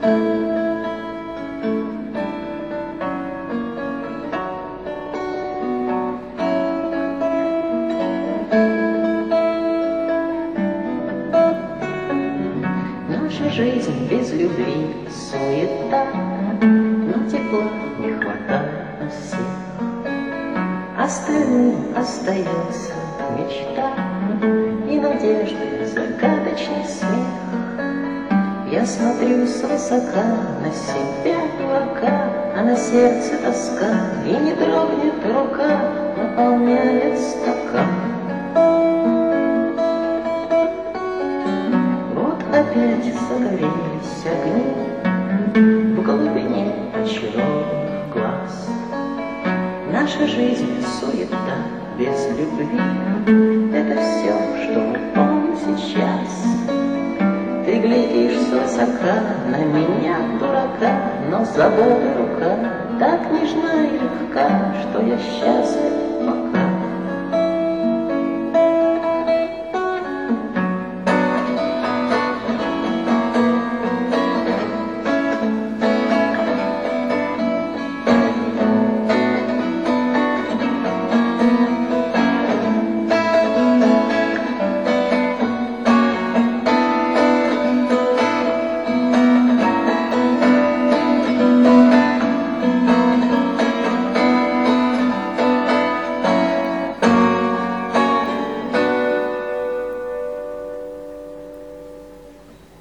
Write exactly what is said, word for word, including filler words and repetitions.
Наша жизнь без любви суета, но тепла не хватает на всех. Остальным остается мечта и надежды, загадочный смех. Я смотрю свысока на себя, дурака, а на сердце тоска, и не дрогнет рука, наполняет стакан. Вот опять загорелись огни в глубине очарованных глаз. Наша жизнь суета без любви — это все, что мы помним сейчас. Ты глядишь свысока на меня, дурака, но забота рука так нежна и легка, что я счастлив.